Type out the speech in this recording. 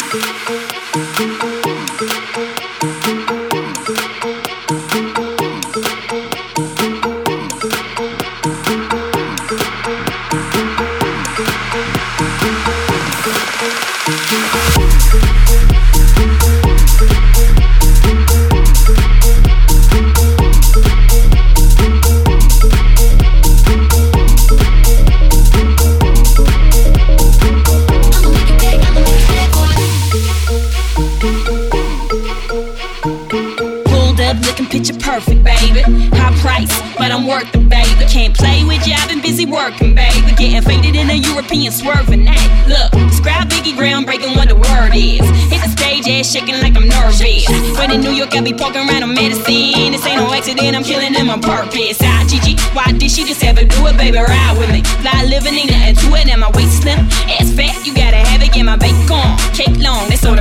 Perfect, baby. High price, but I'm worth it, baby. Can't play with you, I've been busy working, baby. Getting faded in a European swerving. Hey, look, describe Biggie groundbreaking what the word is. Hit the stage, ass shaking like I'm nervous. But in New York, I be poking around on medicine. This ain't no accident, I'm killing them on purpose. Gigi, why did she just ever do it, baby? Ride with me. Fly living, ain't nothing to it, and my waist slim. Ass fat, you gotta have it, get my bacon. Cake long, that's all